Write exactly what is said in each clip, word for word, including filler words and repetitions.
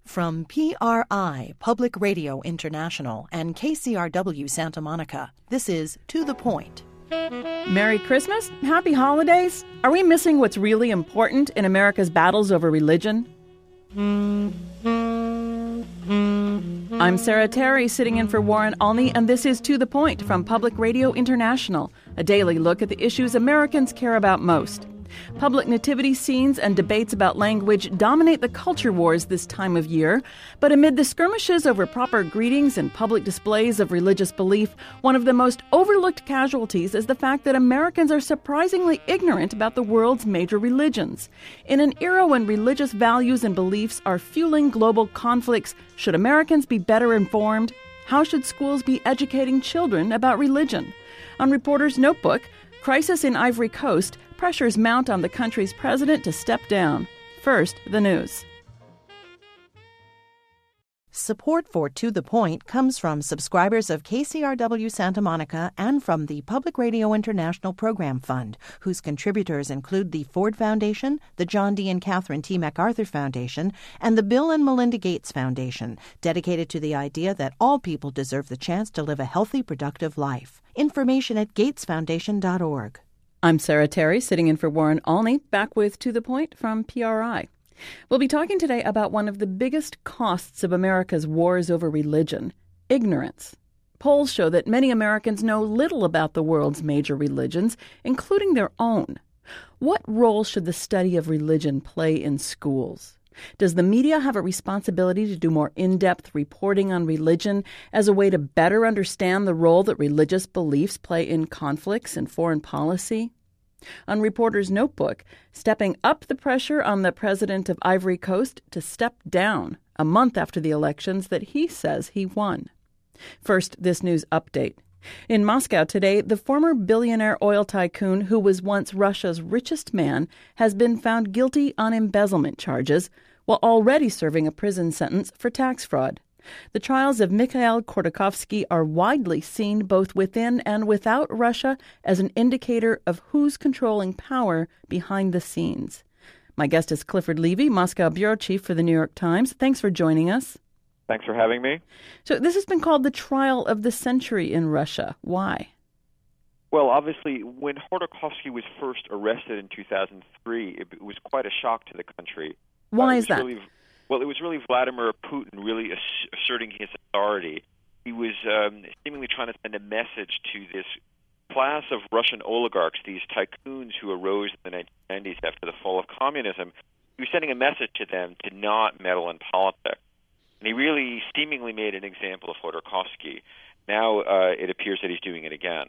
From P R I, Public Radio International, and K C R W Santa Monica, this is To the Point. Merry Christmas? Happy holidays? Are we missing what's really important in America's battles over religion? I'm Sarah Terry, sitting in for Warren Olney, and this is To the Point from Public Radio International, a daily look at the issues Americans care about most. Public nativity scenes and debates about language dominate the culture wars this time of year, but amid the skirmishes over proper greetings and public displays of religious belief, one of the most overlooked casualties is the fact that Americans are surprisingly ignorant about the world's major religions. In an era when religious values and beliefs are fueling global conflicts, should Americans be better informed? How should schools be educating children about religion? On Reporter's Notebook, Crisis in Ivory Coast, pressures mount on the country's president to step down. First, the news. Support for To the Point comes from subscribers of K C R W Santa Monica and from the Public Radio International Program Fund, whose contributors include the Ford Foundation, the John D. and Catherine T. MacArthur Foundation, and the Bill and Melinda Gates Foundation, dedicated to the idea that all people deserve the chance to live a healthy, productive life. Information at gates foundation dot org. I'm Sarah Terry, sitting in for Warren Olney, back with To the Point from P R I. We'll be talking today about one of the biggest costs of America's wars over religion, ignorance. Polls show that many Americans know little about the world's major religions, including their own. What role should the study of religion play in schools? Does the media have a responsibility to do more in-depth reporting on religion as a way to better understand the role that religious beliefs play in conflicts and foreign policy? On Reporter's Notebook, stepping up the pressure on the president of Ivory Coast to step down a month after the elections that he says he won. First, this news update. In Moscow today, the former billionaire oil tycoon who was once Russia's richest man has been found guilty on embezzlement charges while already serving a prison sentence for tax fraud. The trials of Mikhail Khodorkovsky are widely seen both within and without Russia as an indicator of who's controlling power behind the scenes. My guest is Clifford Levy, Moscow bureau chief for the New York Times. Thanks for joining us. Thanks for having me. So this has been called the trial of the century in Russia. Why? Well, obviously, when Khodorkovsky was first arrested in two thousand three, it, it was quite a shock to the country. Why uh, is that? Really, well, it was really Vladimir Putin really ass- asserting his authority. He was um, seemingly trying to send a message to this class of Russian oligarchs, these tycoons who arose in the nineteen nineties after the fall of communism. He was sending a message to them to not meddle in politics. And he really seemingly made an example of Khodorkovsky. Now uh, it appears that he's doing it again.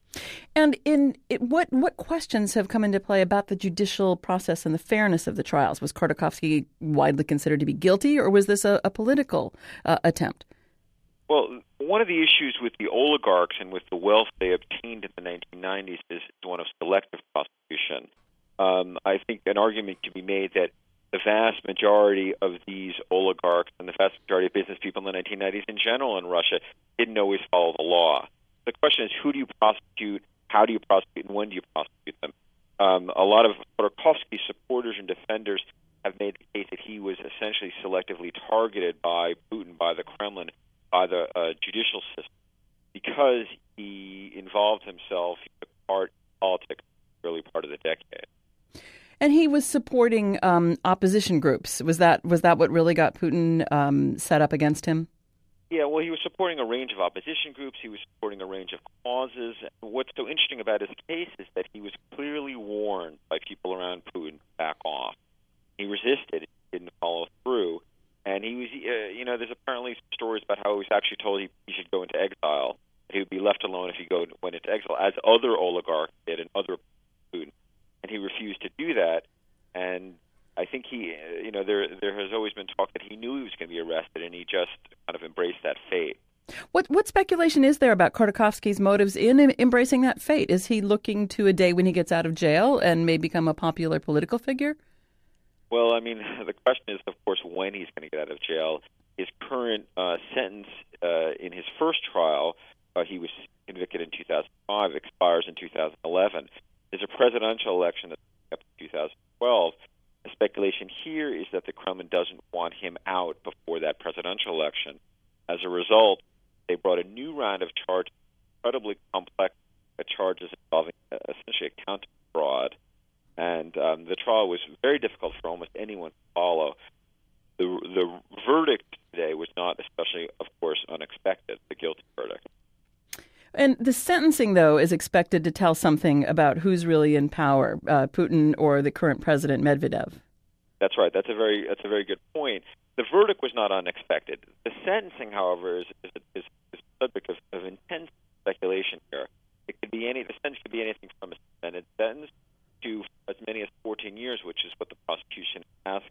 And in it, what what questions have come into play about the judicial process and the fairness of the trials? Was Khodorkovsky widely considered to be guilty, or was this a, a political uh, attempt? Well, one of the issues with the oligarchs and with the wealth they obtained in the nineteen nineties is one of selective prosecution. Um, I think an argument can be made that the vast majority of these oligarchs and the vast majority of business people in the nineteen nineties in general in Russia didn't always follow the law. The question is, who do you prosecute, how do you prosecute, and when do you prosecute them? Um, a lot of Khodorkovsky's supporters and defenders have made the case that he was essentially selectively targeted by Putin, by the Kremlin, by the uh, judicial system, because he involved himself in part in politics in the early part of the decade. And he was supporting um, opposition groups. Was that was that what really got Putin um, set up against him? Yeah, well, he was supporting a range of opposition groups. He was supporting a range of causes. What's so interesting about his case is that he was clearly warned by people around Putin to back off. He resisted, didn't follow through, and he was, uh, you know, there's apparently stories about how he was actually told he, he should go into exile. He would be left alone if he go went into exile, as other oligarchs did and other Putin, and he refused to do that. And I think he, you know, there there has always been talk that he knew he was going to be arrested, and he just kind of embraced that fate. What what speculation is there about Khodorkovsky's motives in em- embracing that fate? Is he looking to a day when he gets out of jail and may become a popular political figure? Well, I mean, the question is, of course, when he's going to get out of jail. His current uh, sentence uh, in his first trial, uh, he was convicted in two thousand five, expires in two thousand eleven. There's a presidential election that's up in two thousand twelve. The speculation here is that the Kremlin doesn't want him out before that presidential election. As a result, they brought a new round of charges, incredibly complex charges involving uh, essentially accounting fraud. And um, the trial was very difficult for almost anyone to follow. The, the verdict today was not especially, of course, unexpected, the guilty verdict. And the sentencing, though, is expected to tell something about who's really in power, uh, Putin or the current president, Medvedev. That's right. That's a very that's a very good point. The verdict was not unexpected. The sentencing, however, is is, is, is a subject of, of intense speculation here. It could be any the sentence could be anything from a suspended sentence to as many as fourteen years, which is what the prosecution asked.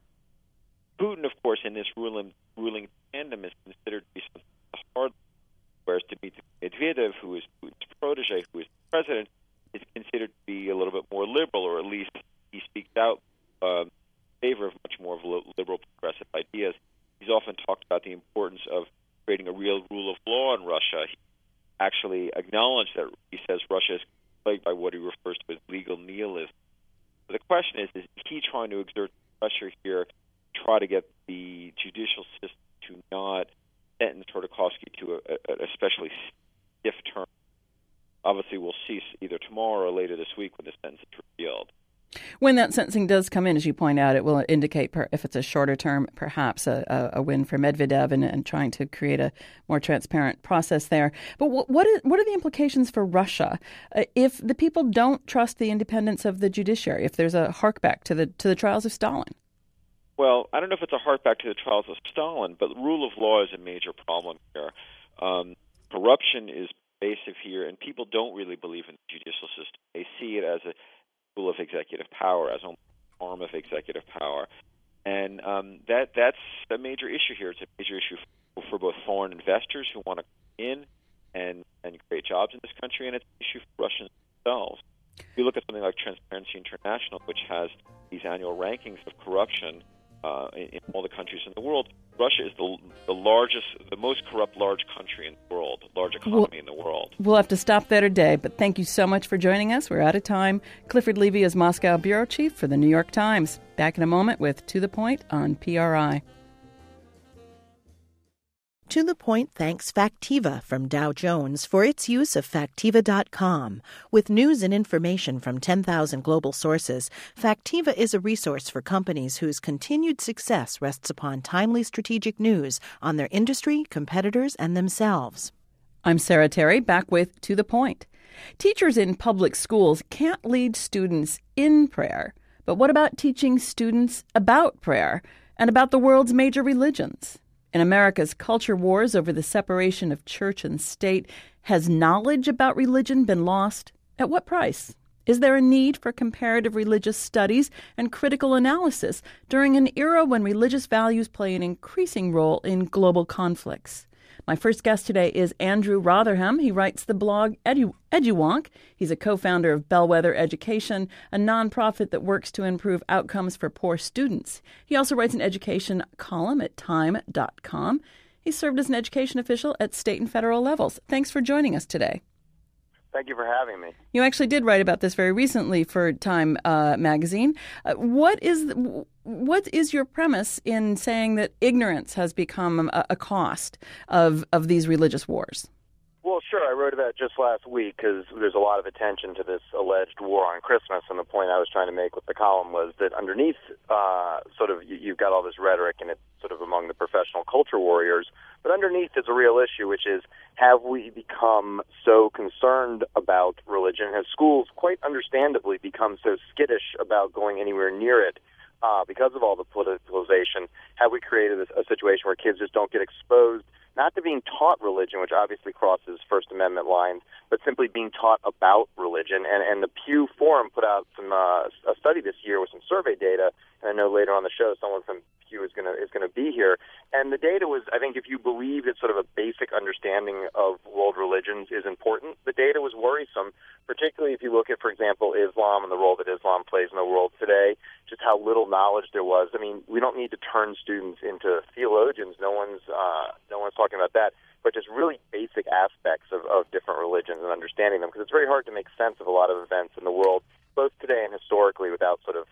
Putin, of course, in this ruling ruling tandem is considered to be something hard. Whereas Dmitry Medvedev, who is Putin's protege, who is the president, is considered to be a little bit more liberal, or at least he speaks out um, in favor of much more of liberal, progressive ideas. He's often talked about the importance of creating a real rule of law in Russia. He actually acknowledged that he says Russia is plagued by what he refers to as legal nihilism. So the question is, is he trying to exert pressure here, try to get the judicial system to not sentence Khodorkovsky to an especially stiff term? Obviously, we'll see either tomorrow or later this week when the sentence is revealed. When that sentencing does come in, as you point out, it will indicate, per, if it's a shorter term, perhaps a, a win for Medvedev and, and trying to create a more transparent process there. But what, what, is, what are the implications for Russia uh, if the people don't trust the independence of the judiciary, if there's a harkback to the to the trials of Stalin? Well, I don't know if it's a harkback to the trials of Stalin, but rule of law is a major problem here. Um, corruption is pervasive here, and people don't really believe in the judicial system. They see it as a tool of executive power, as a form of executive power. And um, that that's a major issue here. It's a major issue for, for both foreign investors who want to come in and, and create jobs in this country, and it's an issue for Russians themselves. If you look at something like Transparency International, which has these annual rankings of corruption uh, in, in all the countries in the world, Russia is the the largest, the most corrupt large country in the world, large economy well, in the world. We'll have to stop there today, but thank you so much for joining us. We're out of time. Clifford Levy is Moscow bureau chief for the New York Times. Back in a moment with To the Point on P R I. To the Point thanks Factiva from Dow Jones for its use of Factiva dot com. With news and information from ten thousand global sources, Factiva is a resource for companies whose continued success rests upon timely strategic news on their industry, competitors, and themselves. I'm Sarah Terry, back with To the Point. Teachers in public schools can't lead students in prayer. But what about teaching students about prayer and about the world's major religions? In America's culture wars over the separation of church and state, has knowledge about religion been lost? At what price? Is there a need for comparative religious studies and critical analysis during an era when religious values play an increasing role in global conflicts? My first guest today is Andrew Rotherham. He writes the blog Edu- EduWonk. He's a co-founder of Bellwether Education, a nonprofit that works to improve outcomes for poor students. He also writes an education column at time dot com. He served as an education official at state and federal levels. Thanks for joining us today. Thank you for having me. You actually did write about this very recently for Time uh, magazine. Uh, what is what is your premise in saying that ignorance has become a, a cost of, of these religious wars? Well, sure. I wrote about it just last week because there's a lot of attention to this alleged war on Christmas, and the point I was trying to make with the column was that underneath uh, sort of you, you've got all this rhetoric, and it's sort of among the professional culture warriors, but underneath is a real issue, which is, have we become so concerned about religion? Have schools, quite understandably, become so skittish about going anywhere near it uh, because of all the politicalization? Have we created a, a situation where kids just don't get exposed, not to being taught religion, which obviously crosses First Amendment lines, but simply being taught about religion? And, and the Pew Forum put out some uh, a study this year with some survey data, and I know later on the show someone from Pew is going to is going to be here. And the data was, I think, if you believe that sort of a basic understanding of world religions is important, the data was worrisome, particularly if you look at, for example, Islam and the role that Islam plays in the world today, just how little knowledge there was. I mean, we don't need to turn students into theologians. No one's uh, no one's talking about that, but just really basic aspects of, of different religions and understanding them, because it's very hard to make sense of a lot of events in the world, both today and historically, without sort of, you know,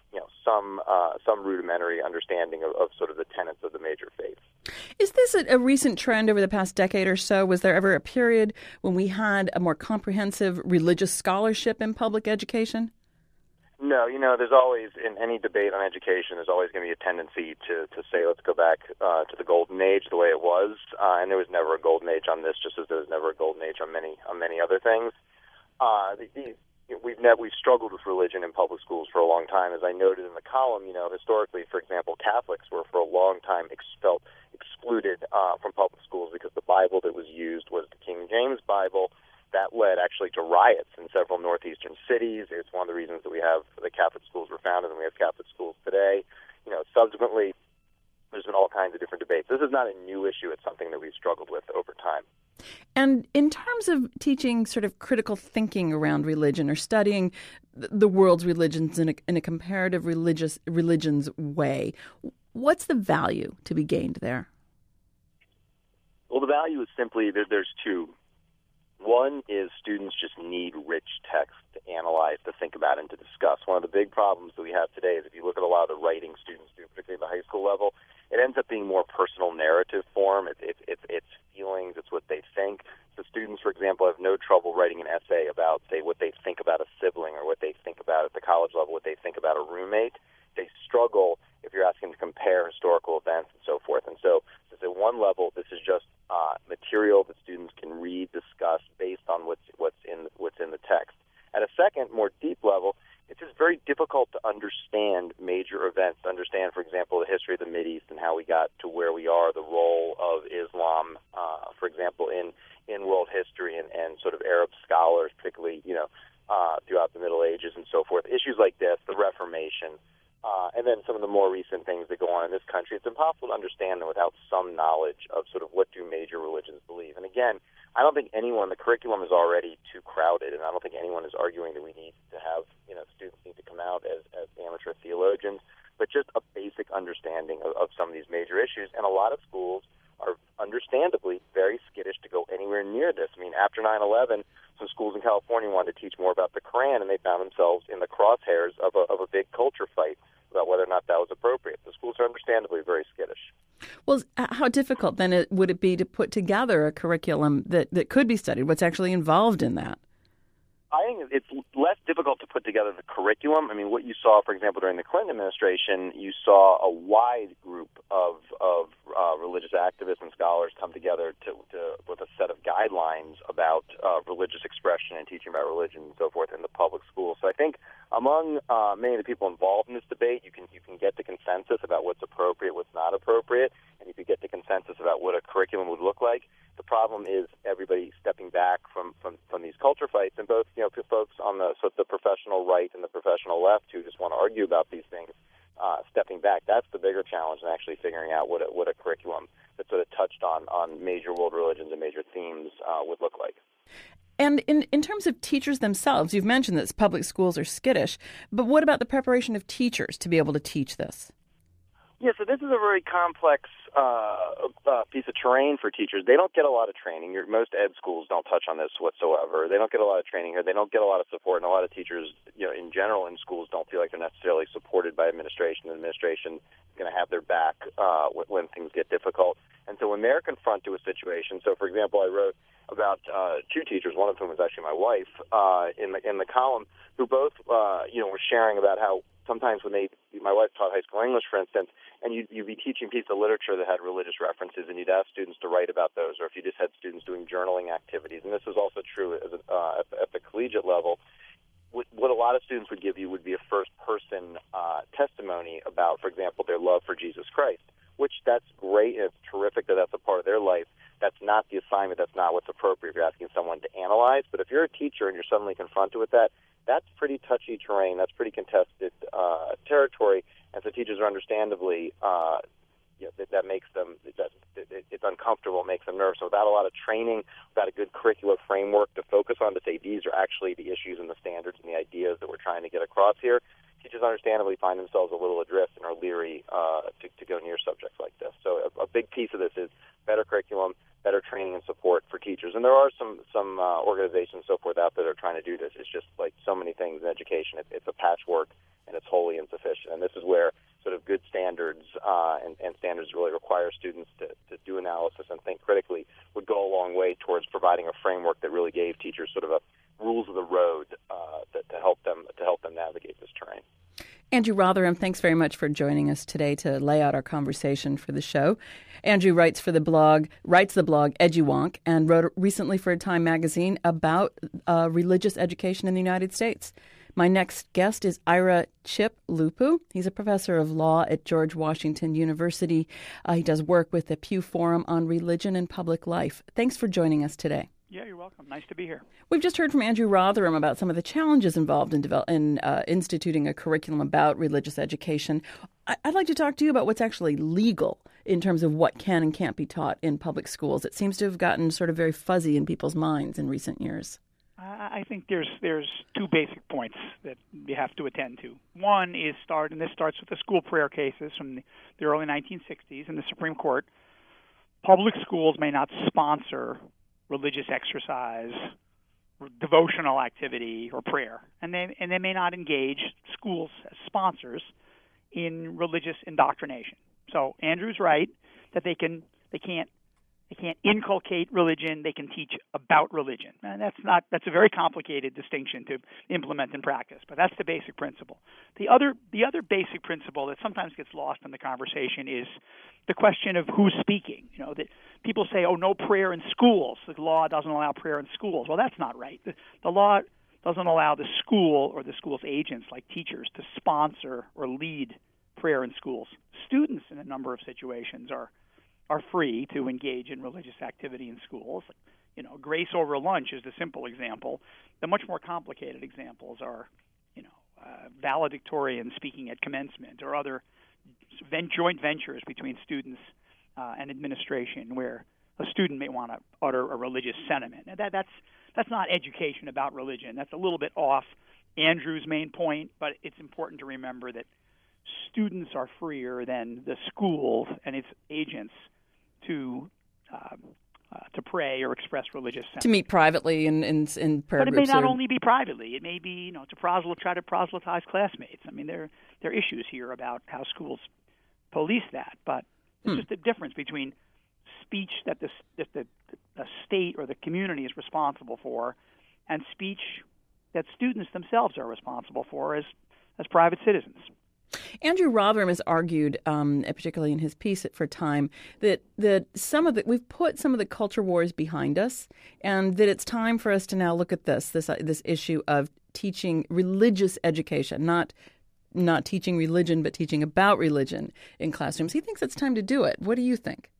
some uh, some rudimentary understanding of, of sort of the tenets of the major faiths. Is this a, a recent trend over the past decade or so? Was there ever a period when we had a more comprehensive religious scholarship in public education? No, you know, there's always, in any debate on education, there's always going to be a tendency to, to say, let's go back uh, to the golden age, the way it was. Uh, and there was never a golden age on this, just as there was never a golden age on many on many other things. Uh, the, the, we've never, we've struggled with religion in public schools for a long time. As I noted in the column, you know, historically, for example, Catholics were for a long time expelled, excluded uh, from public schools because the Bible that was used was the King James Bible. That led actually to riots in several northeastern cities. It's one of the reasons that we have the Catholic schools were founded and we have Catholic schools today. You know, subsequently, there's been all kinds of different debates. This is not a new issue. It's something that we've struggled with over time. And in terms of teaching sort of critical thinking around religion or studying the world's religions in a, in a comparative religious religions way, what's the value to be gained there? Well, the value is simply that there's two. One is students just need rich text to analyze, to think about, and to discuss. One of the big problems that we have today is if you look at a lot of the writing students do, particularly at the high school level, it ends up being more personal narrative form. It, it, it, it's feelings. It's what they think. So students, for example, have no trouble writing an essay about, say, what they think about a sibling or what they think about at the college level, what they think about a roommate. They struggle if you're asking them to compare historical events and so forth. And so at one level, this is just uh, material that students can read, discuss based on what's what's in what's in the text. At a second, more deep level, it's just very difficult to understand major events. To understand, for example, the history of the Mideast and how we got to where we are, the role of Islam, uh, for example, in in world history and, and sort of Arab scholars, particularly you know uh, throughout the Middle Ages and so forth. Issues like this, the Reformation. Uh, and then some of the more recent things that go on in this country, it's impossible to understand them without some knowledge of sort of what do major religions believe. And again, I don't think anyone, the curriculum is already too crowded, and I don't think anyone is arguing that we need to have, you know, students need to come out as, as amateur theologians, but just a basic understanding of, of some of these major issues. And a lot of schools are understandably very skittish to go anywhere near this. I mean, after nine eleven, some schools in California wanted to teach more about the Quran, and they found themselves in the crosshairs of a, of a big culture fight about whether or not that was appropriate. The schools are understandably very skittish. Well, how difficult then it, would it be to put together a curriculum that, that could be studied? What's actually involved in that? I think it's less difficult to put together the curriculum. I mean, what you saw, for example, during the Clinton administration, you saw a wide group of of uh, religious activists and scholars come together to, to with a set of guidelines about uh, religious expression and teaching about religion and so forth in the public schools. So I think among uh, many of the people involved in this debate, you can you can get the consensus about what's appropriate, what's not appropriate, and you can get the consensus about what a curriculum would look like. The problem is everybody stepping back from, from, from these culture fights, and both you know folks on the so the professional right and the professional left who just want to argue about these things, uh, stepping back. That's the bigger challenge than actually figuring out what a, what a curriculum that sort of touched on, on major world religions and major themes uh, would look like. And in, in terms of teachers themselves, you've mentioned that public schools are skittish, but what about the preparation of teachers to be able to teach this? Yeah, so this is a very complex uh, uh, piece of terrain for teachers. They don't get a lot of training. Your, most ed schools don't touch on this whatsoever. They don't get a lot of training here. They don't get a lot of support, and a lot of teachers, you know, in general in schools don't feel like they're necessarily supported by administration. The administration is going to have their back uh, when, when things get difficult. And so when they're confronted with situations, so for example, I wrote about uh, two teachers, one of whom was actually my wife, uh, in the in the column, who both, uh, you know, were sharing about how sometimes when they, my wife taught high school English, for instance, and you'd, you'd be teaching a piece of literature that had religious references, and you'd ask students to write about those, or if you just had students doing journaling activities, and this was also true as a, uh, at the collegiate level, what a lot of students would give you would be a first-person uh, testimony about, for example, their love for Jesus Christ, which that's great, and it's terrific that that's a part of their life. That's not the assignment. That's not what's appropriate if you're asking someone to analyze. But if you're a teacher and you're suddenly confronted with that, that's pretty touchy terrain. That's pretty contested uh, territory. And so teachers are understandably, uh, you know, that, that makes them, that, it, it's uncomfortable, it makes them nervous. So without a lot of training, without a good curricular framework to focus on to say these are actually the issues and the standards and the ideas that we're trying to get across here, teachers understandably find themselves a little adrift and are leery uh, to, to go near subjects like this. So a, a big piece of this is better curriculum, better training and support for teachers. And there are some some uh, organizations and so forth out there that are trying to do this. It's just like so many things in education. It, it's a patchwork, and it's wholly insufficient. And this is where sort of good standards uh, and, and standards really require students to, to do analysis and think critically would go a long way towards providing a framework that really gave teachers sort of a rules of the road uh, that, to help them to help them navigate this terrain. Andrew Rotherham, thanks very much for joining us today to lay out our conversation for the show. Andrew writes for the blog, writes the blog EduWonk, and wrote recently for Time magazine about uh, religious education in the United States. My next guest is Ira Chip-Lupu. He's a professor of law at George Washington University. Uh, he does work with the Pew Forum on Religion and Public Life. Thanks for joining us today. Yeah, you're welcome. Nice to be here. We've just heard from Andrew Rotherham about some of the challenges involved in, develop, in uh, instituting a curriculum about religious education. I- I'd like to talk to you about what's actually legal in terms of what can and can't be taught in public schools. It seems to have gotten sort of very fuzzy in people's minds in recent years. I think there's there's two basic points that you have to attend to. One is start, and this starts with the school prayer cases from the, the early nineteen sixties in the Supreme Court. Public schools may not sponsor religious exercise, devotional activity, or prayer, and they and they may not engage schools as sponsors in religious indoctrination. So Andrew's right that they can they can't they can't inculcate religion. They can teach about religion, and that's not that's a very complicated distinction to implement in practice. But that's the basic principle. The other the other basic principle that sometimes gets lost in the conversation is the question of who's speaking. You know, that people say, "Oh, no prayer in schools. The law doesn't allow prayer in schools." Well, that's not right. The, the law doesn't allow the school or the school's agents, like teachers, to sponsor or lead prayer in schools. Students, in a number of situations, are are free to engage in religious activity in schools. You know, grace over lunch is the simple example. The much more complicated examples are, you know, uh, valedictorian speaking at commencement or other joint ventures between students uh, and administration where a student may want to utter a religious sentiment. Now that, that's that's not education about religion. That's a little bit off Andrew's main point, but it's important to remember that students are freer than the school and its agents to uh, uh, to pray or express religious sentiment. To meet privately in, in, in prayer groups. But it groups may not or... only be privately. It may be, you know, to proselyte, try to proselytize classmates. I mean, there, there are issues here about how schools police that. But it's hmm. just the difference between speech that the, that the, the state or the community is responsible for and speech that students themselves are responsible for as, as private citizens. Andrew Rotherham has argued, um, particularly in his piece for Time, that that some of the we've put some of the culture wars behind us, and that it's time for us to now look at this this uh, this issue of teaching religious education, not not teaching religion, but teaching about religion in classrooms. He thinks it's time to do it. What do you think?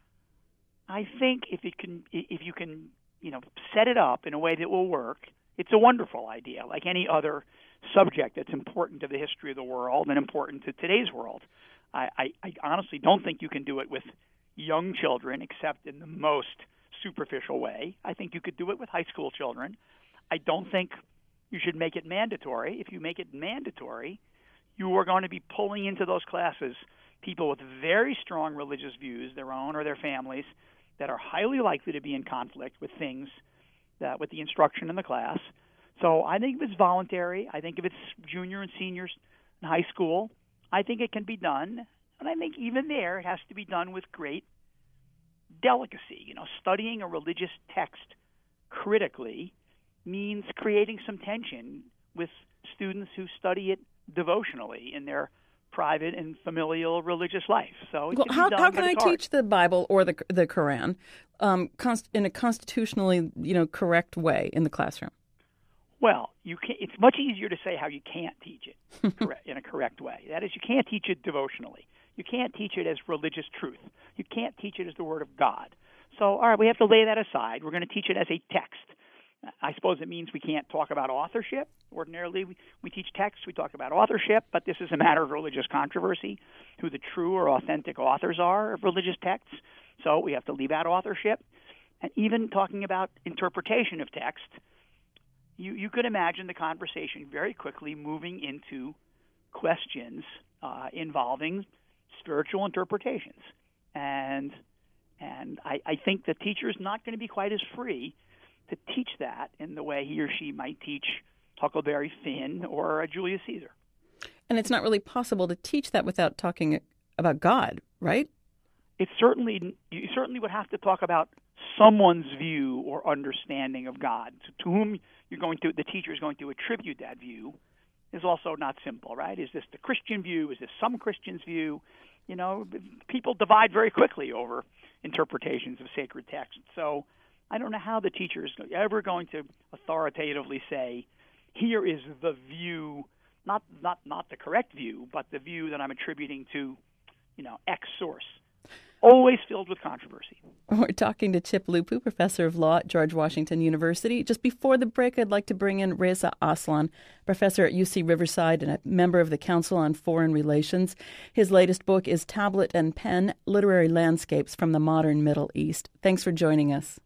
I think if it can, if you can, you know, set it up in a way that will work, it's a wonderful idea, like any other subject that's important to the history of the world and important to today's world. I, I, I honestly don't think you can do it with young children except in the most superficial way. I think you could do it with high school children. I don't think you should make it mandatory. If you make it mandatory, you are going to be pulling into those classes people with very strong religious views, their own or their families, that are highly likely to be in conflict with things that with the instruction in the class. So I think if it's voluntary, I think if it's junior and seniors in high school, I think it can be done. And I think even there, it has to be done with great delicacy. You know, studying a religious text critically means creating some tension with students who study it devotionally in their private and familial religious life. So it well, can how, be done, how can I hard. teach the Bible or the the Quran um, const, in a constitutionally, you know, correct way in the classroom? Well, you can, it's much easier to say how you can't teach it correct, in a correct way. That is, you can't teach it devotionally. You can't teach it as religious truth. You can't teach it as the Word of God. So, all right, we have to lay that aside. We're going to teach it as a text. I suppose it means we can't talk about authorship. Ordinarily, we, we teach texts, we talk about authorship, but this is a matter of religious controversy, who the true or authentic authors are of religious texts. So we have to leave out authorship. And even talking about interpretation of text, you, you could imagine the conversation very quickly moving into questions uh, involving spiritual interpretations. And and And I, I think the teacher is not going to be quite as free to teach that in the way he or she might teach Huckleberry Finn or uh, Julius Caesar. And it's not really possible to teach that without talking about God, right? It's certainly, you certainly would have to talk about someone's view or understanding of God. To, to whom you're going to, the teacher is going to attribute that view is also not simple, right? Is this the Christian view? Is this some Christian's view? You know, people divide very quickly over interpretations of sacred texts. So I don't know how the teacher is ever going to authoritatively say, here is the view, not not not the correct view, but the view that I'm attributing to, you know, X source. Always filled with controversy. We're talking to Chip Lupu, professor of law at George Washington University. Just before the break, I'd like to bring in Reza Aslan, professor at U C Riverside and a member of the Council on Foreign Relations. His latest book is Tablet and Pen, Literary Landscapes from the Modern Middle East. Thanks for joining us.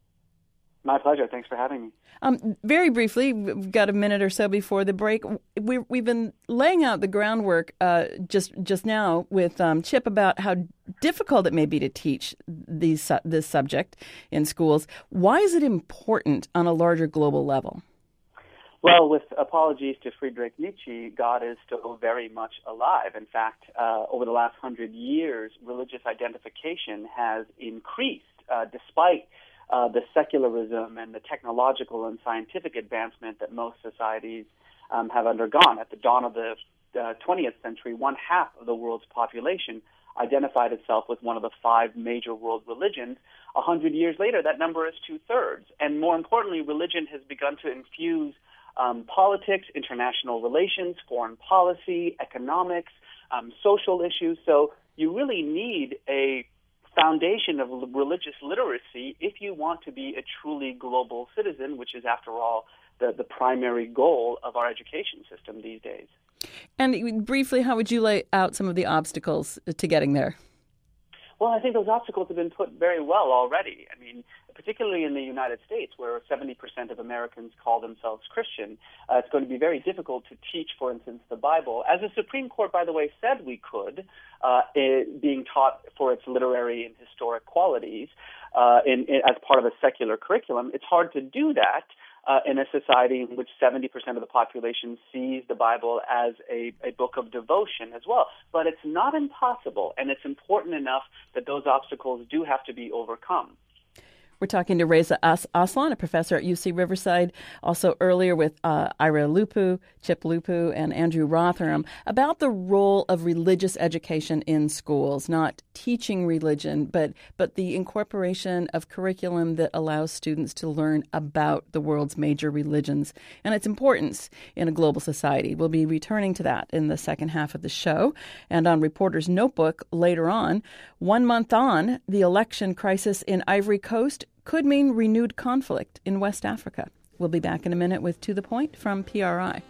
My pleasure. Thanks for having me. Um, very briefly, we've got a minute or so before the break. We, we've been laying out the groundwork uh, just just now with um, Chip about how difficult it may be to teach these this subject in schools. Why is it important on a larger global level? Well, with apologies to Friedrich Nietzsche, God is still very much alive. In fact, uh, over the last hundred years, religious identification has increased uh, despite Uh, the secularism and the technological and scientific advancement that most societies um, have undergone. At the dawn of the uh, twentieth century, one half of the world's population identified itself with one of the five major world religions. A hundred years later, that number is two-thirds. And more importantly, religion has begun to infuse um, politics, international relations, foreign policy, economics, um, social issues. So you really need a foundation of religious literacy if you want to be a truly global citizen, which is, after all, the, the primary goal of our education system these days. And briefly, how would you lay out some of the obstacles to getting there? Well, I think those obstacles have been put very well already. I mean, particularly in the United States, where seventy percent of Americans call themselves Christian, uh, it's going to be very difficult to teach, for instance, the Bible. As the Supreme Court, by the way, said we could, uh, it, being taught for its literary and historic qualities uh, in, in, as part of a secular curriculum. It's hard to do that uh, in a society in which seventy percent of the population sees the Bible as a, a book of devotion as well. But it's not impossible, and it's important enough that those obstacles do have to be overcome. We're talking to Reza As- Aslan, a professor at U C Riverside, also earlier with uh, Ira Lupu, Chip Lupu, and Andrew Rotherham, about the role of religious education in schools, not teaching religion, but but the incorporation of curriculum that allows students to learn about the world's major religions and its importance in a global society. We'll be returning to that in the second half of the show. And on Reporter's Notebook later on, one month on, the election crisis in Ivory Coast could mean renewed conflict in West Africa. We'll be back in a minute with To The Point from P R I.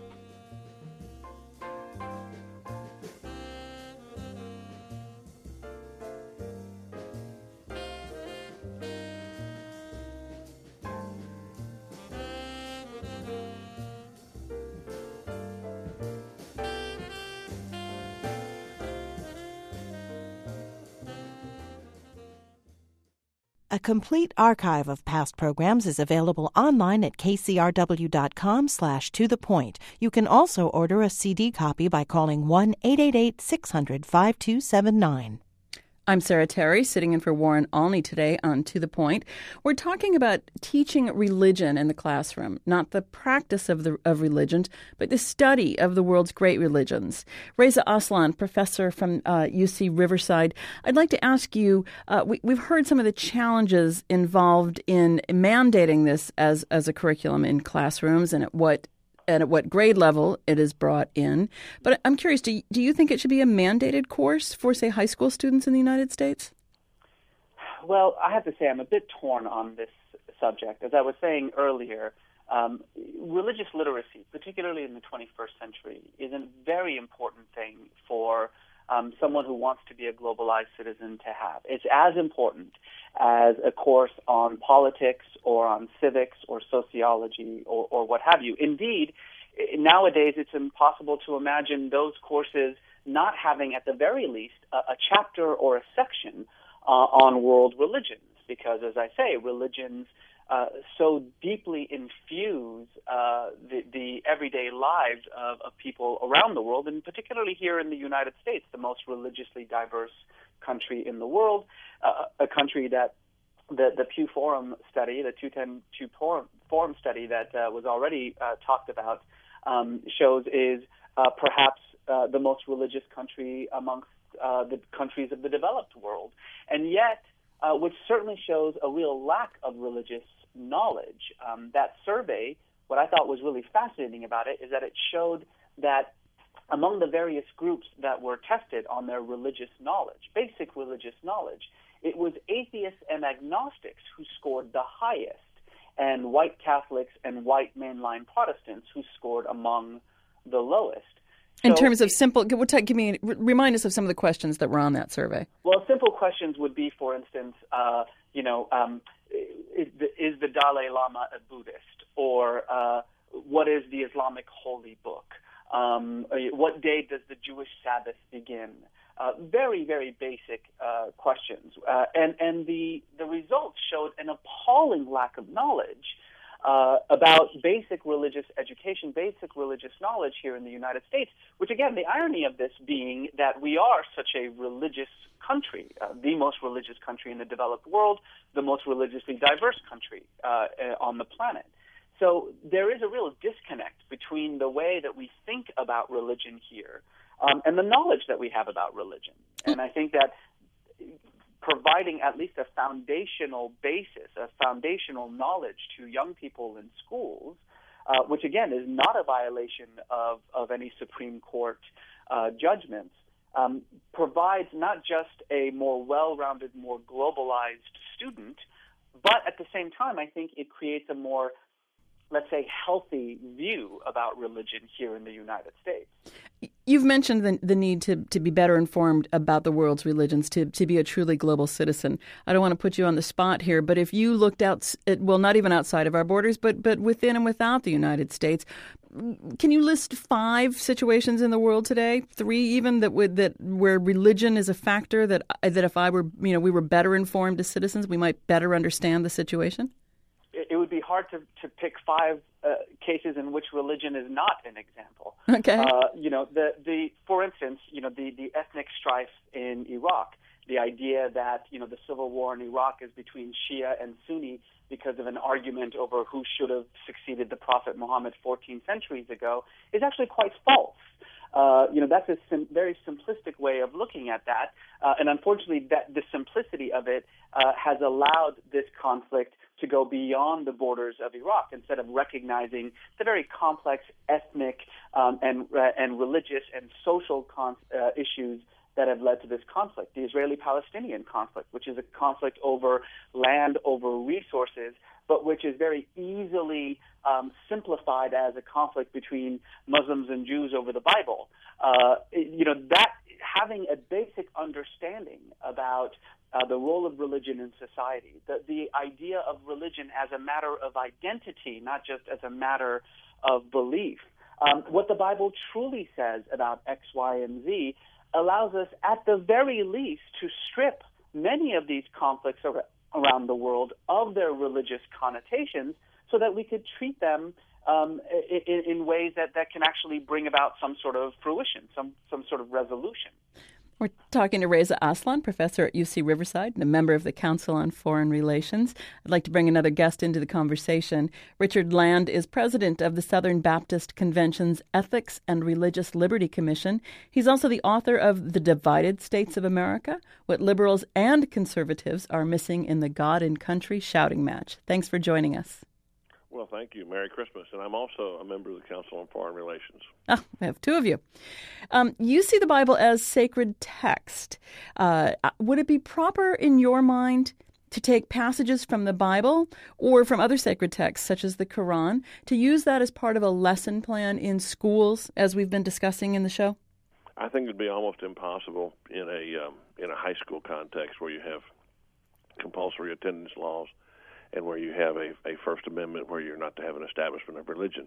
A complete archive of past programs is available online at kcrw.com slash to the point. You can also order a C D copy by calling one eight eight eight six hundred five two seven nine. I'm Sarah Terry, sitting in for Warren Alney today on To The Point. We're talking about teaching religion in the classroom, not the practice of the of religion, but the study of the world's great religions. Reza Aslan, professor from uh, U C Riverside, I'd like to ask you, uh, we, we've heard some of the challenges involved in mandating this as, as a curriculum in classrooms and at what and at what grade level it is brought in. But I'm curious, do you, do you think it should be a mandated course for, say, high school students in the United States? Well, I have to say I'm a bit torn on this subject. As I was saying earlier, um, religious literacy, particularly in the twenty-first century, is a very important thing for um, someone who wants to be a globalized citizen to have. It's as important as a course on politics or on civics or sociology or, or what have you. Indeed, nowadays it's impossible to imagine those courses not having, at the very least, a, a chapter or a section uh, on world religions, because, as I say, religions uh, so deeply infuse uh, the, the everyday lives of, of people around the world, and particularly here in the United States, the most religiously diverse country in the world, uh, a country that the, the Pew Forum study, the two ten Pew Forum, Forum study that uh, was already uh, talked about, um, shows is uh, perhaps uh, the most religious country amongst uh, the countries of the developed world. And yet, uh, which certainly shows a real lack of religious knowledge. Um, that survey, what I thought was really fascinating about it is that it showed that among the various groups that were tested on their religious knowledge, basic religious knowledge, it was atheists and agnostics who scored the highest, and white Catholics and white mainline Protestants who scored among the lowest. In So terms of simple, give me, remind us of some of the questions that were on that survey. Well, simple questions would be, for instance, uh, you know, um, is, the, is the Dalai Lama a Buddhist? Or uh, what is the Islamic holy book? Um, what day does the Jewish Sabbath begin? Uh, very, very basic uh, questions. Uh, and and the, the results showed an appalling lack of knowledge Uh, about basic religious education, basic religious knowledge here in the United States, which, again, the irony of this being that we are such a religious country, uh, the most religious country in the developed world, the most religiously diverse country uh, uh, on the planet. So there is a real disconnect between the way that we think about religion here um, and the knowledge that we have about religion. And I think that providing at least a foundational basis, a foundational knowledge to young people in schools, uh, which, again, is not a violation of, of any Supreme Court uh, judgments, um, provides not just a more well-rounded, more globalized student, but at the same time, I think it creates a more, let's say, healthy view about religion here in the United States. You've mentioned the, the need to, to be better informed about the world's religions, to, to be a truly global citizen. I don't want to put you on the spot here, but if you looked out, at, well, not even outside of our borders, but, but within and without the United States, can you list five situations in the world today, three even, that would that where religion is a factor, that that if I were, you know, we were better informed as citizens, we might better understand the situation? It would be hard to, to pick five uh, cases in which religion is not an example. Okay. Uh, you know, the, the for instance, you know, the, the ethnic strife in Iraq, the idea that, you know, the civil war in Iraq is between Shia and Sunni because of an argument over who should have succeeded the Prophet Muhammad fourteen centuries ago is actually quite false. Uh, you know, that's a sim- very simplistic way of looking at that. Uh, and unfortunately, that the simplicity of it uh, has allowed this conflict to go beyond the borders of Iraq instead of recognizing the very complex ethnic um, and uh, and religious and social con- uh, issues that have led to this conflict. The Israeli-Palestinian conflict, which is a conflict over land, over resources, but which is very easily um, simplified as a conflict between Muslims and Jews over the Bible. Uh, you know, that having a basic understanding about uh, the role of religion in society, the, the idea of religion as a matter of identity, not just as a matter of belief. Um, what the Bible truly says about X, Y, and Z allows us, at the very least, to strip many of these conflicts ar- around the world of their religious connotations so that we could treat them um, in, in ways that, that can actually bring about some sort of fruition, some, some sort of resolution. We're talking to Reza Aslan, professor at U C Riverside and a member of the Council on Foreign Relations. I'd like to bring another guest into the conversation. Richard Land is president of the Southern Baptist Convention's Ethics and Religious Liberty Commission. He's also the author of The Divided States of America, What Liberals and Conservatives Are Missing in the God and Country Shouting Match. Thanks for joining us. Well, thank you. Merry Christmas. And I'm also a member of the Council on Foreign Relations. Ah, I have two of you. Um, you see the Bible as sacred text. Uh, would it be proper in your mind to take passages from the Bible or from other sacred texts, such as the Quran, to use that as part of a lesson plan in schools, as we've been discussing in the show? I think it would be almost impossible in a um, in a high school context where you have compulsory attendance laws and where you have a, a First Amendment where you're not to have an establishment of religion.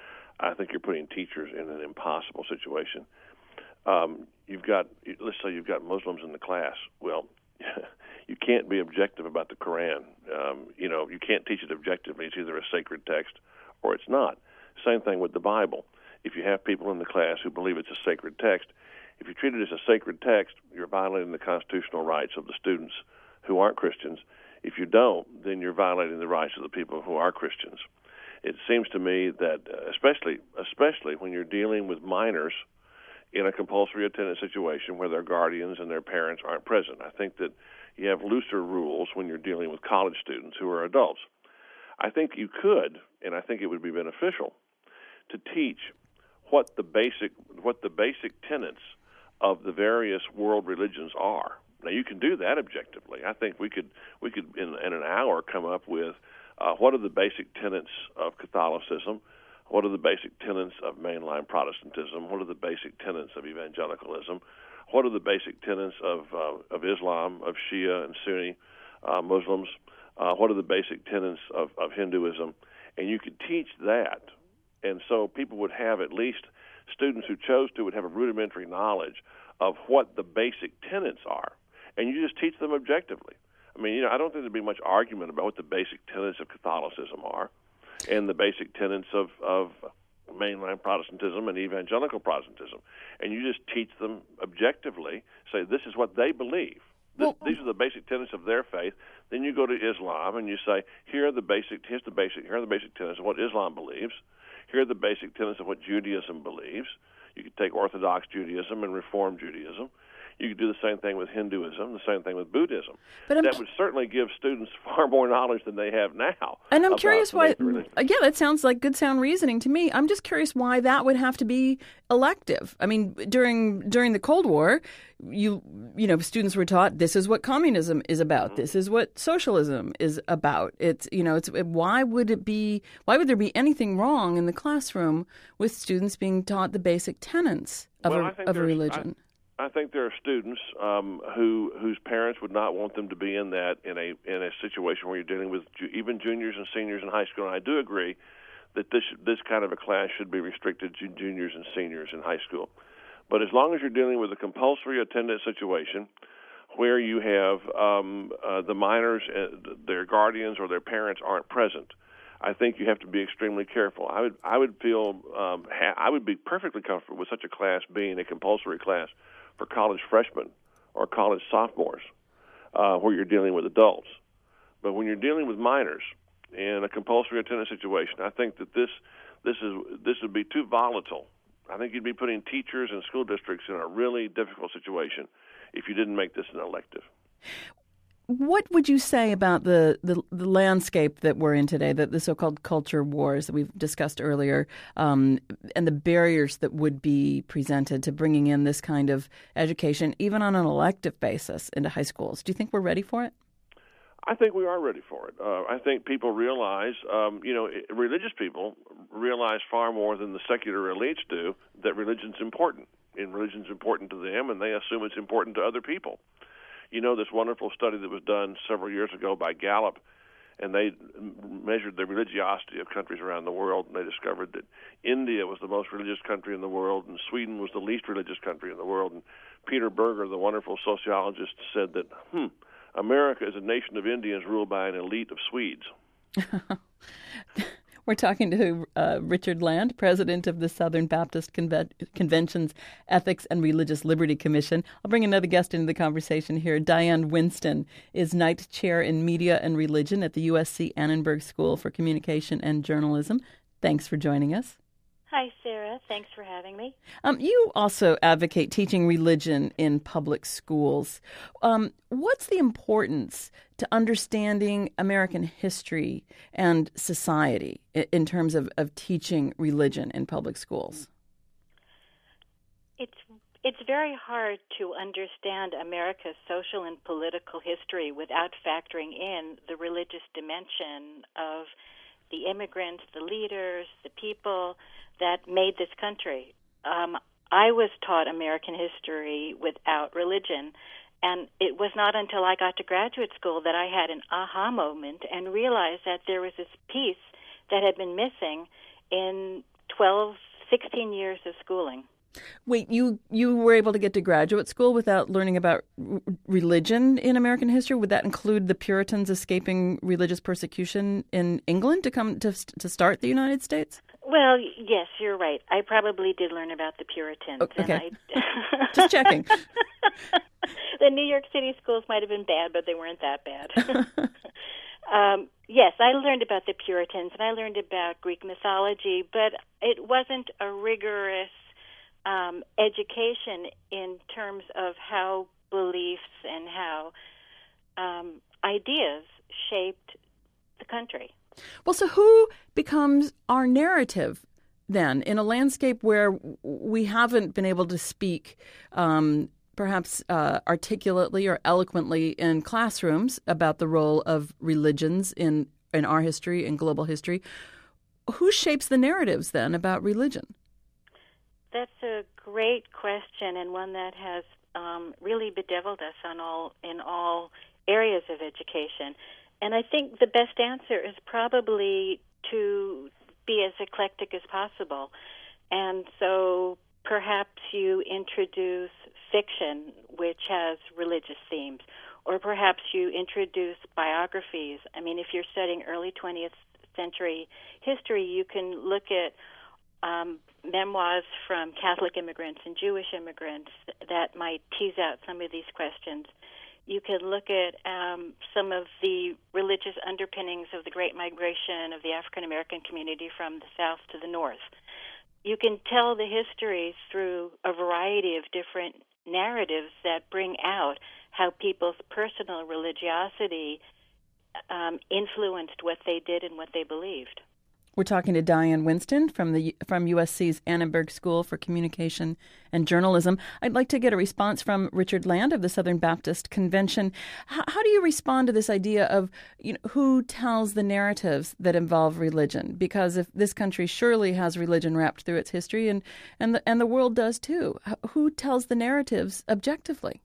I think you're putting teachers in an impossible situation. Um, you've got, let's say you've got Muslims in the class. Well, You can't be objective about the Quran. Um, you know, you can't teach it objectively. It's either a sacred text or it's not. Same thing with the Bible. If you have people in the class who believe it's a sacred text, if you treat it as a sacred text, you're violating the constitutional rights of the students who aren't Christians. If you don't, then you're violating the rights of the people who are Christians. It seems to me that, uh, especially especially when you're dealing with minors in a compulsory attendance situation where their guardians and their parents aren't present, I think that you have looser rules when you're dealing with college students who are adults. I think you could, and I think it would be beneficial, to teach what the basic what the basic tenets of the various world religions are. Now, you can do that objectively. I think we could we could in, in an hour come up with uh, what are the basic tenets of Catholicism, what are the basic tenets of mainline Protestantism, what are the basic tenets of evangelicalism, what are the basic tenets of uh, of Islam, of Shia and Sunni uh, Muslims, uh, what are the basic tenets of, of Hinduism, and you could teach that. And so people would have, at least students who chose to, would have a rudimentary knowledge of what the basic tenets are. And you just teach them objectively. I mean, you know, I don't think there'd be much argument about what the basic tenets of Catholicism are and the basic tenets of, of mainline Protestantism and evangelical Protestantism. And you just teach them objectively, say this is what they believe. This, well, these are the basic tenets of their faith. Then you go to Islam and you say, here are the basic, here's the basic, here are the basic tenets of what Islam believes. Here are the basic tenets of what Judaism believes. You could take Orthodox Judaism and Reform Judaism. You could do the same thing with Hinduism, the same thing with Buddhism. But that would certainly give students far more knowledge than they have now. And I'm curious why, yeah, that sounds like good sound reasoning to me. I'm just curious why that would have to be elective. I mean, during during the Cold War, you you know, students were taught this is what communism is about. Mm-hmm. This is what socialism is about. It's, you know, it's why would it be, why would there be anything wrong in the classroom with students being taught the basic tenets of well, a, of a religion? I, I think there are students um, who whose parents would not want them to be in that in a in a situation where you're dealing with ju- even juniors and seniors in high school. And I do agree that this this kind of a class should be restricted to juniors and seniors in high school. But as long as you're dealing with a compulsory attendance situation where you have um, uh, the minors, uh, their guardians or their parents aren't present, I think you have to be extremely careful. I would I would feel um, ha- I would be perfectly comfortable with such a class being a compulsory class for college freshmen or college sophomores, uh, where you're dealing with adults. But when you're dealing with minors in a compulsory attendance situation, I think that this this is this would be too volatile. I think you'd be putting teachers and school districts in a really difficult situation if you didn't make this an elective. What would you say about the, the, the landscape that we're in today, the, the so-called culture wars that we've discussed earlier, um, and the barriers that would be presented to bringing in this kind of education, even on an elective basis, into high schools? Do you think we're ready for it? I think we are ready for it. Uh, I think people realize, um, you know, religious people realize far more than the secular elites do that religion's important. And religion's important to them, and they assume it's important to other people. You know, this wonderful study that was done several years ago by Gallup, and they measured the religiosity of countries around the world, and they discovered that India was the most religious country in the world, and Sweden was the least religious country in the world. And Peter Berger, the wonderful sociologist, said that, hmm, America is a nation of Indians ruled by an elite of Swedes. We're talking to uh, Richard Land, president of the Southern Baptist Conven- Convention's Ethics and Religious Liberty Commission. I'll bring another guest into the conversation here. Diane Winston is Knight Chair in Media and Religion at the U S C Annenberg School for Communication and Journalism. Thanks for joining us. Hi, Sarah. Thanks for having me. Um, you also advocate teaching religion in public schools. Um, what's the importance to understanding American history and society in terms of, of teaching religion in public schools? It's it's very hard to understand America's social and political history without factoring in the religious dimension of the immigrants, the leaders, the people that made this country. Um, I was taught American history without religion, and it was not until I got to graduate school that I had an aha moment and realized that there was this piece that had been missing in twelve, sixteen years of schooling. Wait, you you were able to get to graduate school without learning about r- religion in American history? Would that include the Puritans escaping religious persecution in England to come to to start the United States? Well, yes, you're right. I probably did learn about the Puritans. Okay. And I... Just checking. The New York City schools might have been bad, but they weren't that bad. um, yes, I learned about the Puritans, and I learned about Greek mythology, but it wasn't a rigorous um, education in terms of how beliefs and how um, ideas shaped the country. Well, so who becomes our narrative then in a landscape where we haven't been able to speak um, perhaps uh, articulately or eloquently in classrooms about the role of religions in, in our history and global history? Who shapes the narratives then about religion? That's a great question, and one that has um, really bedeviled us on all in all areas of education. And I think the best answer is probably to be as eclectic as possible. And so perhaps you introduce fiction which has religious themes, or perhaps you introduce biographies. I mean, if you're studying early twentieth century history, you can look at um, memoirs from Catholic immigrants and Jewish immigrants that might tease out some of these questions. You can look at um, some of the religious underpinnings of the Great Migration of the African American community from the South to the North. You can tell the histories through a variety of different narratives that bring out how people's personal religiosity um, influenced what they did and what they believed. We're talking to Diane Winston from the from U S C's Annenberg School for Communication and Journalism. I'd like to get a response from Richard Land of the Southern Baptist Convention. How, how do you respond to this idea of, you know, who tells the narratives that involve religion? Because if this country surely has religion wrapped through its history, and and the, and the world does too. Who tells the narratives objectively?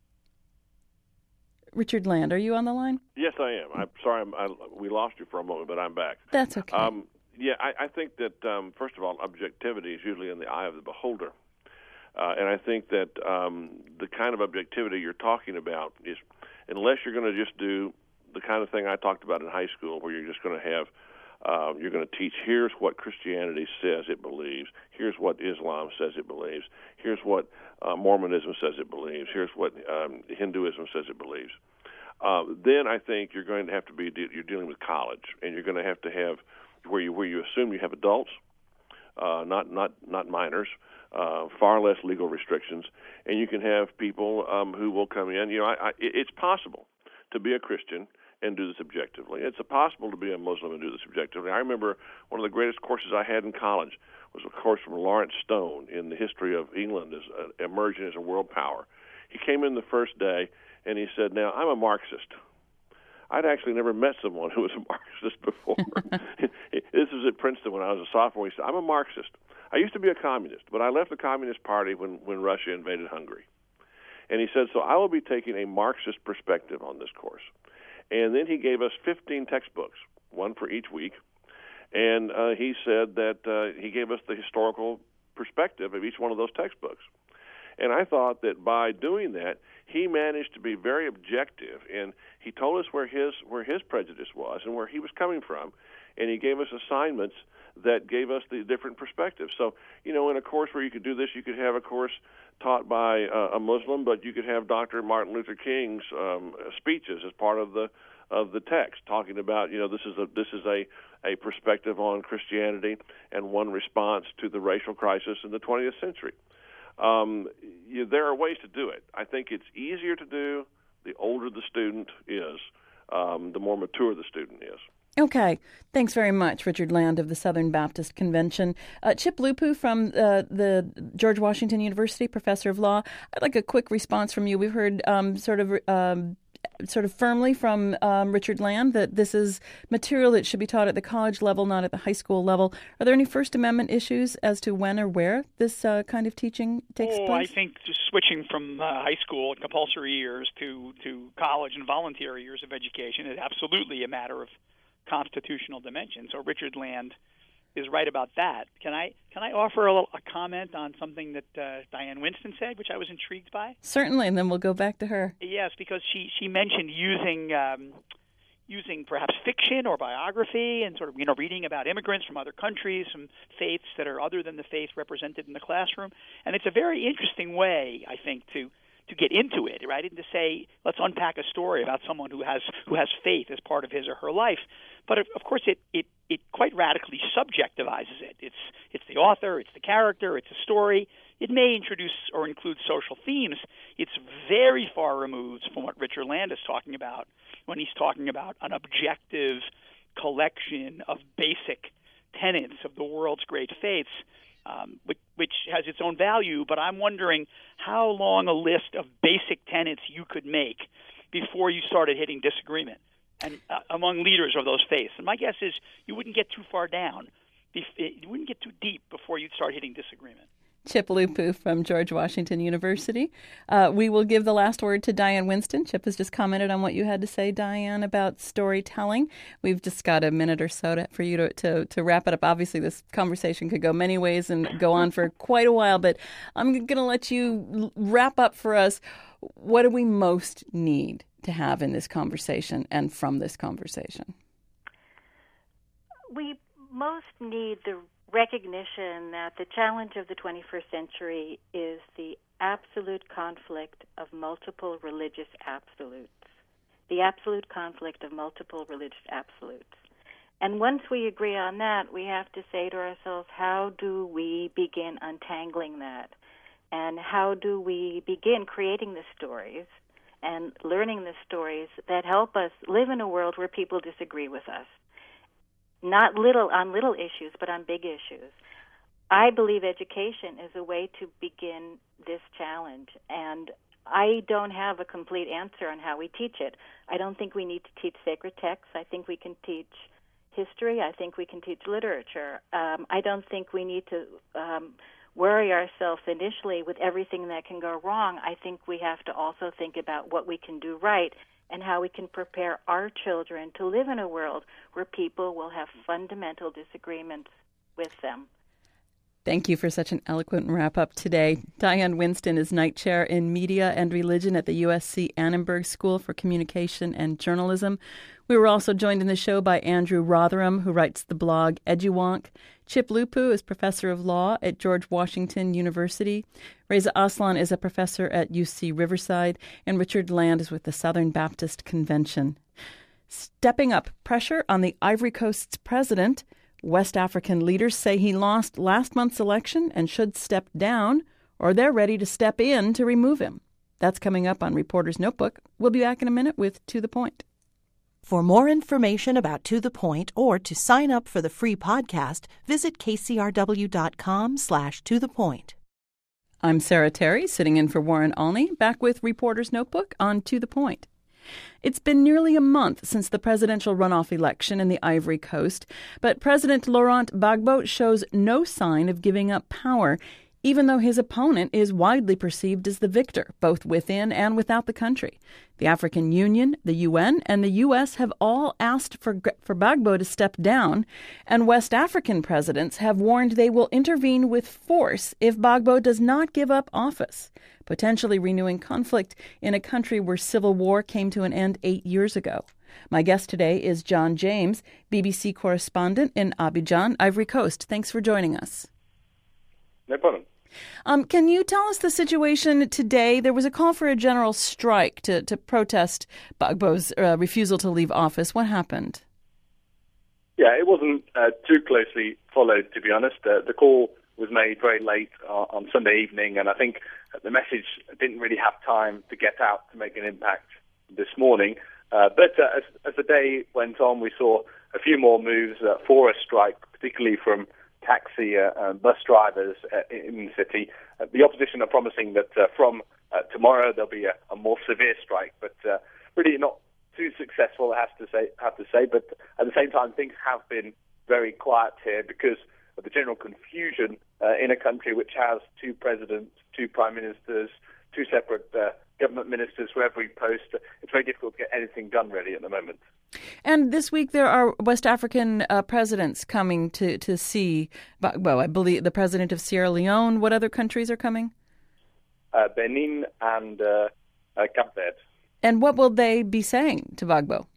Richard Land, are you on the line? Yes, I am. I'm sorry, I'm, I, we lost you for a moment, but I'm back. That's okay. Um, yeah, I, I think that, um, first of all, objectivity is usually in the eye of the beholder. Uh, and I think that um, the kind of objectivity you're talking about is, unless you're going to just do the kind of thing I talked about in high school, where you're just going to have, uh, you're going to teach, here's what Christianity says it believes, here's what Islam says it believes, here's what uh, Mormonism says it believes, here's what um, Hinduism says it believes. Uh, then I think you're going to have to be, de- you're dealing with college, and you're going to have to have where you where you assume you have adults, uh, not not not minors, uh, far less legal restrictions, and you can have people um, who will come in. You know, I, I, it's possible to be a Christian and do this objectively. It's possible to be a Muslim and do this objectively. I remember one of the greatest courses I had in college was a course from Lawrence Stone in the history of England as uh, emerging as a world power. He came in the first day and he said, "Now, I'm a Marxist." I'd actually never met someone who was a Marxist before. This was at Princeton when I was a sophomore. He said, "I'm a Marxist. I used to be a communist, but I left the Communist Party when, when Russia invaded Hungary." And he said, "So I will be taking a Marxist perspective on this course." And then he gave us fifteen textbooks, one for each week. And uh, he said that uh, he gave us the historical perspective of each one of those textbooks. And I thought that by doing that, he managed to be very objective, and he told us where his where his prejudice was and where he was coming from, and he gave us assignments that gave us the different perspectives. So, you know, in a course where you could do this, you could have a course taught by uh, a Muslim, but you could have Doctor Martin Luther King's um, speeches as part of the of the text, talking about, you know, this is a this is a a perspective on Christianity and one response to the racial crisis in the twentieth century. Um, you, there are ways to do it. I think it's easier to do the older the student is, um, the more mature the student is. Okay. Thanks very much, Richard Land of the Southern Baptist Convention. Uh, Chip Lupu from uh, the George Washington University, professor of law. I'd like a quick response from you. We've heard um, sort of um, sort of firmly from um, Richard Land that this is material that should be taught at the college level, not at the high school level. Are there any First Amendment issues as to when or where this uh, kind of teaching takes oh, place? I think just switching from uh, high school compulsory years to, to college and voluntary years of education is absolutely a matter of constitutional dimension. So Richard Land is right about that. Can I can I offer a, little, a comment on something that uh, Diane Winston said, which I was intrigued by? Certainly, and then we'll go back to her. Yes, because she, she mentioned using um, using perhaps fiction or biography and sort of you know reading about immigrants from other countries, from faiths that are other than the faith represented in the classroom, and it's a very interesting way, I think, to to get into it, right? And to say, let's unpack a story about someone who has who has faith as part of his or her life. But of, of course, it, it, it quite radically subjectivizes it. It's it's the author, it's the character, it's a story. It may introduce or include social themes. It's very far removed from what Richard Land is talking about when he's talking about an objective collection of basic tenets of the world's great faiths. Um, which, which has its own value, but I'm wondering how long a list of basic tenets you could make before you started hitting disagreement and uh, among leaders of those faiths. And my guess is you wouldn't get too far down. You wouldn't get too deep before you'd start hitting disagreement. Chip Lupu from George Washington University. Uh, we will give the last word to Diane Winston. Chip has just commented on what you had to say, Diane, about storytelling. We've just got a minute or so to, for you to, to, to wrap it up. Obviously, this conversation could go many ways and go on for quite a while, but I'm going to let you wrap up for us. What do we most need to have in this conversation and from this conversation? We most need the recognition that the challenge of the twenty-first century is the absolute conflict of multiple religious absolutes, the absolute conflict of multiple religious absolutes. And once we agree on that, we have to say to ourselves, how do we begin untangling that? And how do we begin creating the stories and learning the stories that help us live in a world where people disagree with us? Not little on little issues, but on big issues. I believe education is a way to begin this challenge, and I don't have a complete answer on how we teach it. I don't think we need to teach sacred texts. I think we can teach history. I think we can teach literature. Um, I don't think we need to um, worry ourselves initially with everything that can go wrong. I think we have to also think about what we can do right and how we can prepare our children to live in a world where people will have fundamental disagreements with them. Thank you for such an eloquent wrap-up today. Diane Winston is Knight Chair in Media and Religion at the U S C Annenberg School for Communication and Journalism. We were also joined in the show by Andrew Rotherham, who writes the blog EduWonk. Chip Lupu is professor of law at George Washington University. Reza Aslan is a professor at U C Riverside. And Richard Land is with the Southern Baptist Convention. Stepping up pressure on the Ivory Coast's president, West African leaders say he lost last month's election and should step down, or they're ready to step in to remove him. That's coming up on Reporter's Notebook. We'll be back in a minute with To the Point. For more information about To the Point or to sign up for the free podcast, visit kcrw.com slash to the point. I'm Sarah Terry, sitting in for Warren Olney, back with Reporter's Notebook on To the Point. It's been nearly a month since the presidential runoff election in the Ivory Coast, but President Laurent Gbagbo shows no sign of giving up power, even though his opponent is widely perceived as the victor, both within and without the country. The African Union, the U N, and the U S have all asked for, for Gbagbo to step down, and West African presidents have warned they will intervene with force if Gbagbo does not give up office, potentially renewing conflict in a country where civil war came to an end eight years ago. My guest today is John James, B B C correspondent in Abidjan, Ivory Coast. Thanks for joining us. No problem. Um, can you tell us the situation today? There was a call for a general strike to, to protest Gbagbo's uh, refusal to leave office. What happened? Yeah, it wasn't uh, too closely followed, to be honest. Uh, the call was made very late uh, on Sunday evening, and I think the message didn't really have time to get out to make an impact this morning. Uh, but uh, as, as the day went on, we saw a few more moves uh, for a strike, particularly from taxi uh, and bus drivers uh, in the city. Uh, the opposition are promising that uh, from uh, tomorrow there'll be a, a more severe strike, but uh, really not too successful, I have to say. Have to say. But at the same time, things have been very quiet here because of the general confusion uh, in a country which has two presidents, two prime ministers, two separate uh, government ministers for every post. It's very difficult to get anything done really at the moment. And this week there are West African uh, presidents coming to, to see, well, I believe the president of Sierra Leone. What other countries are coming? Uh, Benin and uh, uh, Cape Verde. And what will they be saying to Gbagbo?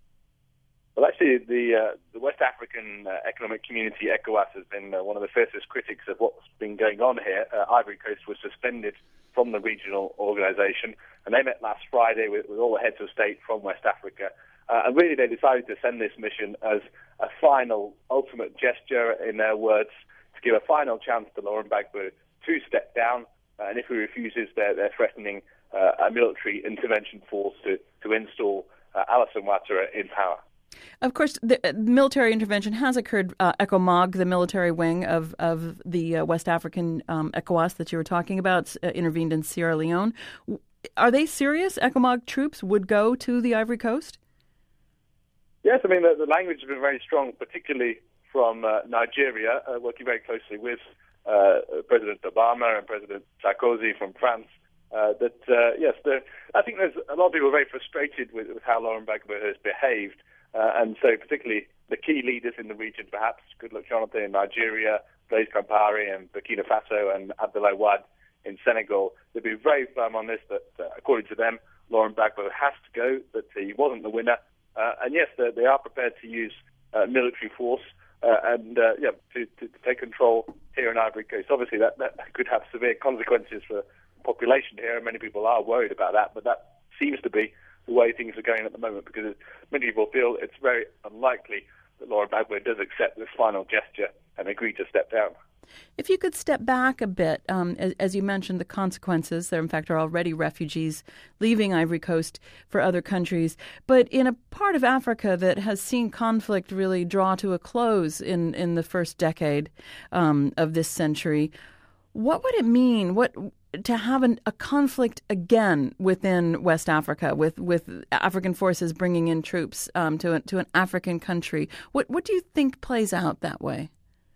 Well, actually, the uh, the West African uh, Economic Community, ECOWAS, has been uh, one of the fiercest critics of what's been going on here. Uh, Ivory Coast was suspended from the regional organisation, and they met last Friday with, with all the heads of state from West Africa. Uh, and really, they decided to send this mission as a final, ultimate gesture, in their words, to give a final chance to Laurent Gbagbo to step down. Uh, and if he refuses, they're, they're threatening uh, a military intervention force to, to install uh, Alassane Ouattara in power. Of course, the military intervention has occurred. Uh, ECOMOG, the military wing of, of the uh, West African um, ECOWAS that you were talking about, uh, intervened in Sierra Leone. Are they serious? ECOMOG troops would go to the Ivory Coast? Yes, I mean, the, the language has been very strong, particularly from uh, Nigeria, uh, working very closely with uh, President Obama and President Sarkozy from France. Uh, that, uh, yes, I think there's a lot of people are very frustrated with, with how Laurent Gbagbo has behaved. Uh, and so particularly the key leaders in the region, perhaps Goodluck Jonathan in Nigeria, Blaise Compaoré in Burkina Faso, and Abdoulaye Wade in Senegal, they've been very firm on this, that uh, according to them, Laurent Gbagbo has to go, that he wasn't the winner. Uh, and yes, they, they are prepared to use uh, military force uh, and uh, yeah, to, to, to take control here in Ivory Coast. Obviously, that, that could have severe consequences for the population here, and many people are worried about that, but that seems to be the way things are going at the moment, because many people feel it's very unlikely that Laurent Gbagbo does accept this final gesture and agree to step down. If you could step back a bit, um, as, as you mentioned, the consequences, there in fact are already refugees leaving Ivory Coast for other countries, but in a part of Africa that has seen conflict really draw to a close in, in the first decade um, of this century, what would it mean? What to have an, a conflict again within West Africa, with, with African forces bringing in troops um, to a, to an African country? What what do you think plays out that way?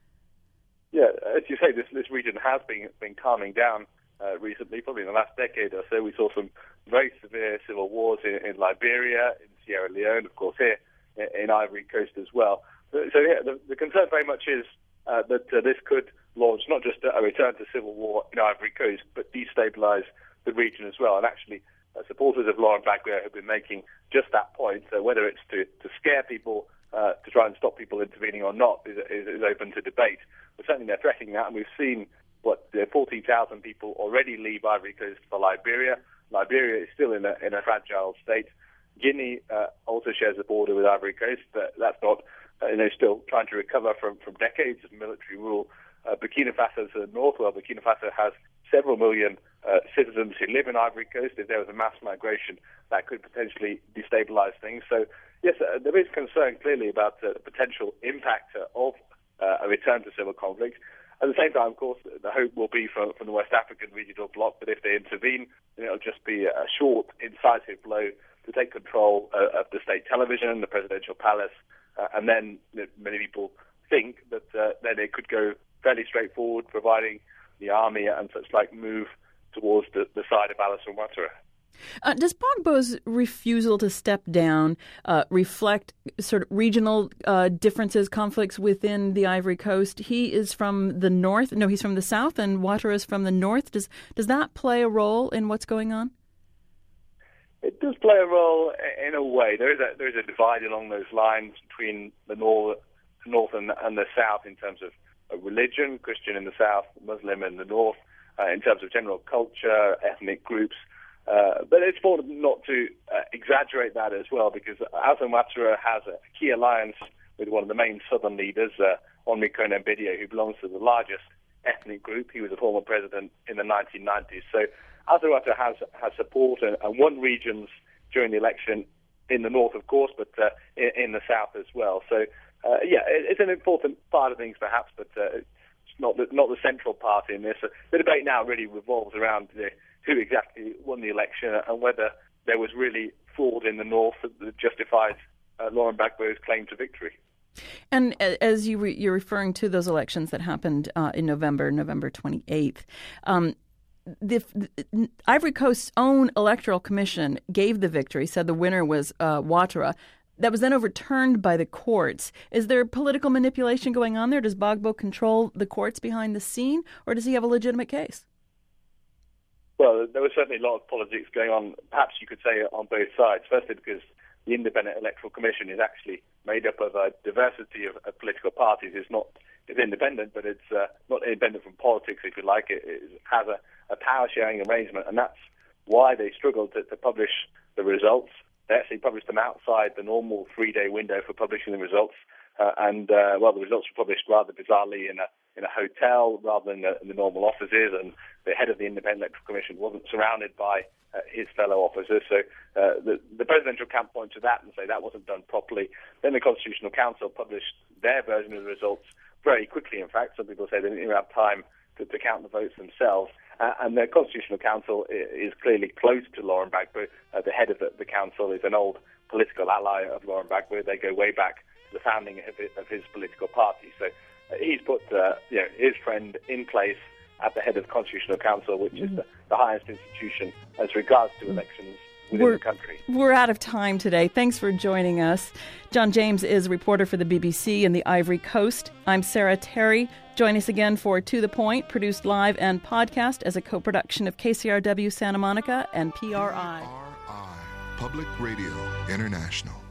Yeah, as you say, this this region has been been calming down uh, recently. Probably in the last decade or so, we saw some very severe civil wars in, in Liberia, in Sierra Leone, of course, here in, in Ivory Coast as well. So yeah, the, the concern very much is uh, that uh, this could launch not just a return to civil war in Ivory Coast, but destabilize the region as well. And actually, uh, supporters of Laurent Gbagbo have been making just that point. So whether it's to, to scare people, uh, to try and stop people intervening or not, is, is, is open to debate. But certainly they're threatening that, and we've seen what uh, fourteen thousand people already leave Ivory Coast for Liberia. Liberia is still in a, in a fragile state. Guinea uh, also shares a border with Ivory Coast, but that's not, uh, you know, still trying to recover from, from decades of military rule. Uh, Burkina Faso to the north, well, Burkina Faso has several million uh, citizens who live in Ivory Coast. If there was a mass migration, that could potentially destabilize things. So, yes, uh, there is concern clearly about uh, the potential impact uh, of uh, a return to civil conflict. At the same time, of course, the hope will be from, from the West African regional bloc that if they intervene, then it'll just be a short, incisive blow to take control uh, of the state television, the presidential palace, uh, and then you know, many people think that uh, then it could go fairly straightforward, providing the army and such like move towards the, the side of Alassane Ouattara. Uh, does Gbagbo's refusal to step down uh, reflect sort of regional uh, differences, conflicts within the Ivory Coast? He is from the north. No, he's from the south, and Ouattara is from the north. Does does that play a role in what's going on? It does play a role in a way. There is a there is a divide along those lines between the north, north and, and the south in terms of religion, Christian in the south, Muslim in the north, uh, in terms of general culture, ethnic groups. Uh, but it's important not to uh, exaggerate that as well, because Alassane Ouattara has a key alliance with one of the main southern leaders, uh, Henri Konan Bédié, who belongs to the largest ethnic group. He was a former president in the nineteen nineties. So Alassane Ouattara has, has support and, and won regions during the election in the north, of course, but uh, in, in the south as well. So Uh, yeah, it's an important part of things, perhaps, but uh, it's not the, not the central part in this. The debate now really revolves around uh, who exactly won the election and whether there was really fraud in the north that justifies uh, Laurent Gbagbo's claim to victory. And as you re- you're referring to those elections that happened uh, in November, November twenty-eighth, um, the, the Ivory Coast's own electoral commission gave the victory, said the winner was uh, Ouattara. That was then overturned by the courts. Is there political manipulation going on there? Does Gbagbo control the courts behind the scene, or does he have a legitimate case? Well, there was certainly a lot of politics going on, perhaps you could say on both sides. Firstly, because the Independent Electoral Commission is actually made up of a diversity of, of political parties. It's not it's independent, but it's uh, not independent from politics, if you like. It, it has a, a power-sharing arrangement, and that's why they struggled to, to publish the results. They actually published them outside the normal three-day window for publishing the results, uh, and uh, well, the results were published rather bizarrely in a in a hotel rather than the, in the normal offices, and the head of the Independent Electoral Commission wasn't surrounded by uh, his fellow officers. So uh, the, the presidential camp pointed to that and say that wasn't done properly. Then the Constitutional Council published their version of the results very quickly. In fact, some people say they didn't even have time to, to count the votes themselves. Uh, and the Constitutional Council is clearly close to Laurent Gbagbo. Uh, the head of the, the council is an old political ally of Laurent Gbagbo. They go way back to the founding of his, of his political party. So uh, he's put uh, you know, his friend in place at the head of the Constitutional Council, which mm-hmm. is the, the highest institution as regards to elections within we're, the country. We're out of time today. Thanks for joining us. John James is a reporter for the B B C in the Ivory Coast. I'm Sarah Terry. Join us again for To The Point, produced live and podcast as a co-production of K C R W Santa Monica and P R I. P R I, Public Radio International.